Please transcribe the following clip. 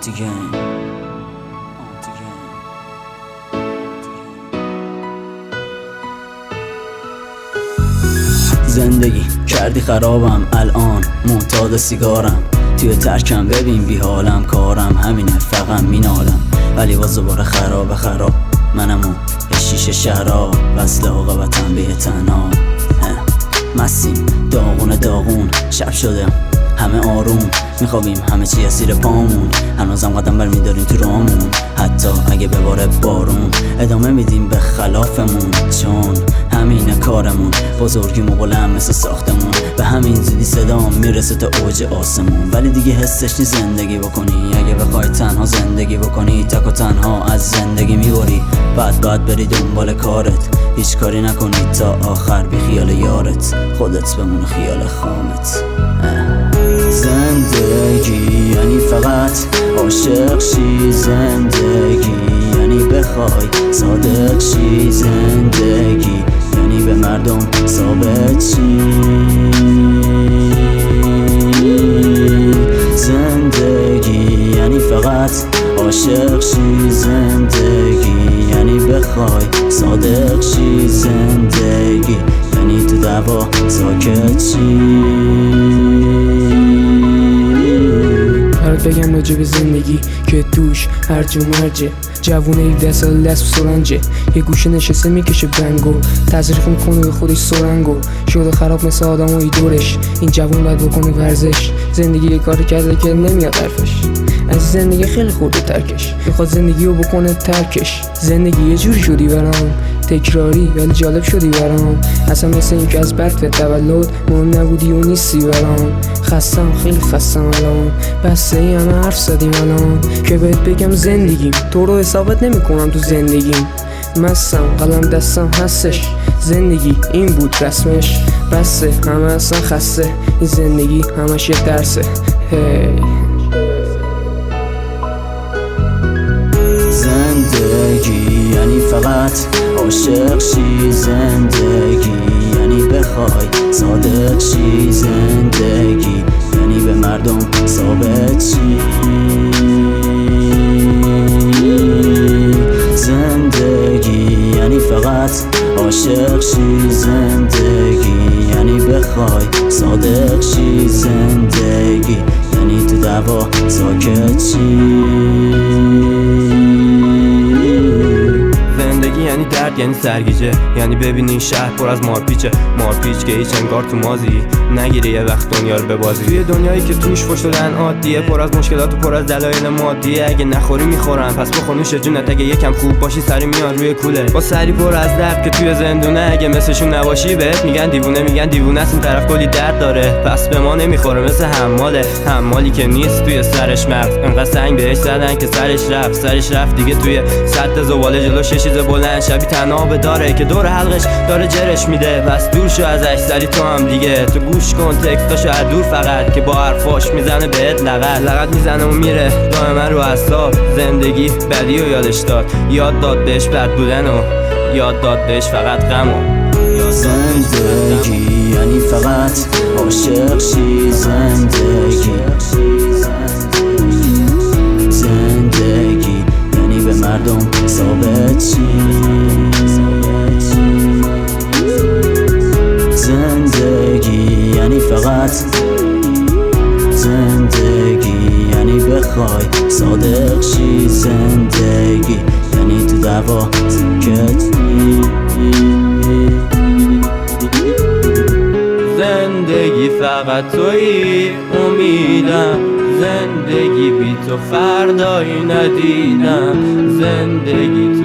زندگی کردی خرابم، الان معتاد سیگارم، توی ترکم ببین بی حالم، کارم همینه فقط مینالم، ولی باز دوباره خراب منم اون شیشه شراب، وصل عاقبتم به تنها مسیم داغون شب شده همه آروم میخوابیم، همه چی اسیر پامون، هنوزم قدم برمیداریم تو رامون، حتی اگه بباره بارون ادامه میدیم به خلافمون، چون همینه کارمون، بزرگیم و بلند مثل ساختمون، به همین زودی صدام میرسه تا اوج آسمون، ولی دیگه حسش نیست زندگی بکنی، اگه بخوای تنها زندگی بکنی تک و تنها از زندگی میبری، بعد بری دنبال کارت، هیچ کاری نکنی تا آخر بی خیال یارت، خودت بمون خیال خامت. زندگی یعنی فقط عاشق شی، زندگی یعنی بخوای صادق شی، زندگی یعنی به مردم ثابت شی، زندگی یعنی فقط عاشق شی، زندگی یعنی بخوای صادق شی، زندگی یعنی تو دعوا ساکت شی. بگم راجع به زندگی که توش هرج و مرجه، جوونه 17 سال دست و سرنجه، یه گوشه نشسته میکشه بنگو، تزریق میکنه به خودش سرنگو، شده خراب مثل آدمای دورش، این جوون باید بکنه ورزش، زندگی یه کاری کرده که نمیاد حرفش، از زندگی خیلی خورده ترکش، میخواد زندگی رو بکنه ترکش، زندگی یه جوری شدی برام تکراری ولی جالب شدی برام، اصلا مثل این که از برد تولد مهم نبودی و نیستی برام، خستم خیلی خستم الان، بسته ای همه حرف زدیم الان، که بهت بگم زندگیم تو رو حسابت نمی کنم تو زندگیم، مستم قلم دستم هستش، زندگی این بود رسمش، بسته همه اصلا خسته، این زندگی همش یه درسه. زندگی یعنی فقط عاشق شی، زندگی یعنی بخوای صادق شی، زندگی یعنی به مردم ثابت شی، زندگی یعنی فقط عاشق شی، زندگی یعنی بخوای صادق شی، زندگی یعنی تو دعوا ساکت شی. یعنی درد، یعنی سرگیجه، یعنی ببینی شهر پر از مارپیچه، مارپیچ که هیچ انگار تو مازی نگیری یه وقت دنیا رو ببازی، توی دنیایی که توش فش دادن عادیه، پر از مشکلات و پر از دلایل مادیه، اگه نخوری میخورن پس بخور نوش جونت، اگه یکم خوب باشی سری میان روی کوله، با سری پر از درد که توی زندونه، اگه مثلشون نباشی بهت میگن دیوونه است، این طرف کلی درد داره پس به ما نمیخوره، مثل حمالی که نیست توی سرش مغز، انقدر سنگ بهش زدن که سرش رفت دیگه، توی سد زباله جلوش یه چیز بلند شبیه تنابه داره که دور حلقش داره جرش میده، پس دور شو ازش سری تو هم دیگه، تو گوش کن تکستاشو از دور فقط، که با حرفاش میزنه بهت لغت میزنه و میره دائما رو اعصاب، زندگی بدی و یادش داد، یاد داد بهش بد بودن و یاد داد بهش فقط غمو. زندگی یعنی فقط عاشق شی، زندگی یعنی به مردم ثابت شی، زندگی یعنی فقط زندگی یعنی بخوای صادق شی، زندگی یعنی تو دعوا ساکت شی. زندگی فقط تویی امیدم، زندگی بی تو فردایی ندیدم، زندگی